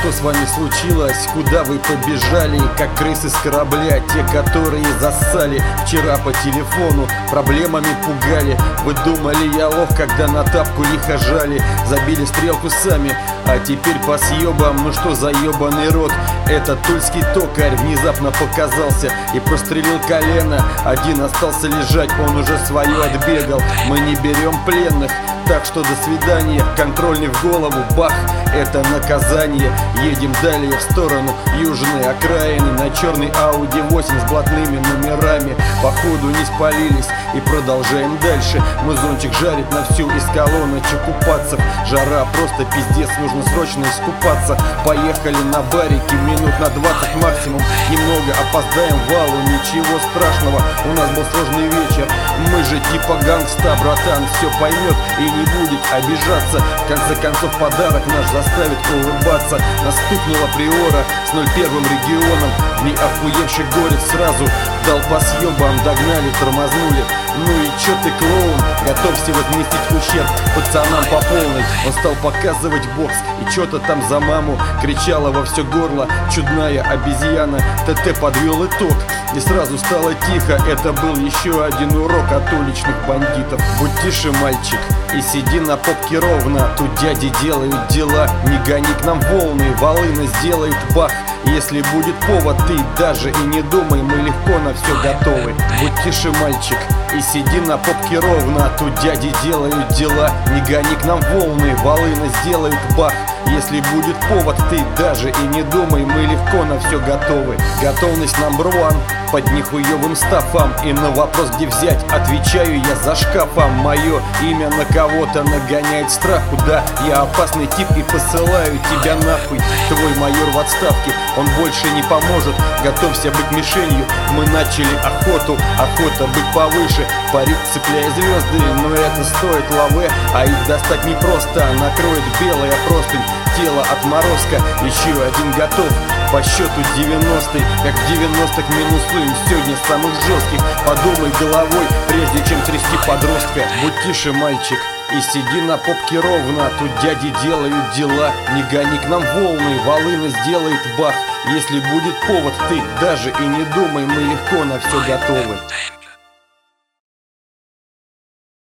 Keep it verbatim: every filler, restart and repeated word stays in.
Что с вами случилось? Куда вы побежали? Как крысы с корабля, те, которые зассали вчера по телефону, проблемами пугали. Вы думали, я лох, когда на тапку лихо жали, забили стрелку сами, а теперь по съебам. Ну что за ебаный рот? Этот тульский токарь внезапно показался и прострелил колено. Один остался лежать, он уже свое отбегал. Мы не берем пленных, так что до свидания. Контрольный в голову, бах, это наказание. Едем далее в сторону южной окраины на черный Ауди восемь с блатными номерами. Походу не спалились и продолжаем дальше. Мы зонтик жарит на всю из колоночек купаться. Жара просто пиздец, нужно срочно искупаться. Поехали на барике минут на двадцать максимум. Немного опоздаем в валу, ничего страшного. У нас был сложный вечер. Мы же типа гангста, братан, все поймет и не будет обижаться. В конце концов подарок наш заставит улыбаться. Настукнула приора с ноль первым регионом. В ней охуевший горец сразу дал по съебам. Догнали, тормознули. Ну и чё ты, клоун? Готовься возместить ущерб пацанам по полной. Он стал показывать бокс и чё-то там за маму кричала во все горло чудная обезьяна. ТТ подвел итог и сразу стало тихо. Это был еще один урок от уличных бандитов. Будь тише, мальчик, и сиди на попке ровно. Тут дяди делают дела, не гони к нам волны. Волына сделает бах, если будет повод. Ты даже и не думай, мы легко на все готовы. Будь тише, мальчик, и сиди на попке ровно. Тут дяди делают дела, не гони к нам волны. Волына сделает бах, если будет повод. Ты даже и не думай, мы легко на все готовы. Готовность номер один под нихуевым стафом. И на вопрос, где взять, отвечаю я за шкафом. Мое имя на кого-то нагоняет страху. Да, я опасный тип и посылаю тебя нахуй. Твой майор в отставке, он больше не поможет. Готовься быть мишенью, мы начали охоту. Охота быть повыше, парить цепляя звезды. Но это стоит лаве, а их достать непросто. Накроет белая простынь, тело отморозка. Еще один готов по счету девяностый. Как в девяностых минусуем сегодня самых жестких. Подумай головой, прежде чем трясти подростка. Будь тише, мальчик, и сиди на попке ровно. Тут дяди делают дела, не гони к нам волны. Волына сделает бах, если будет повод. Ты даже и не думай, мы легко на все готовы.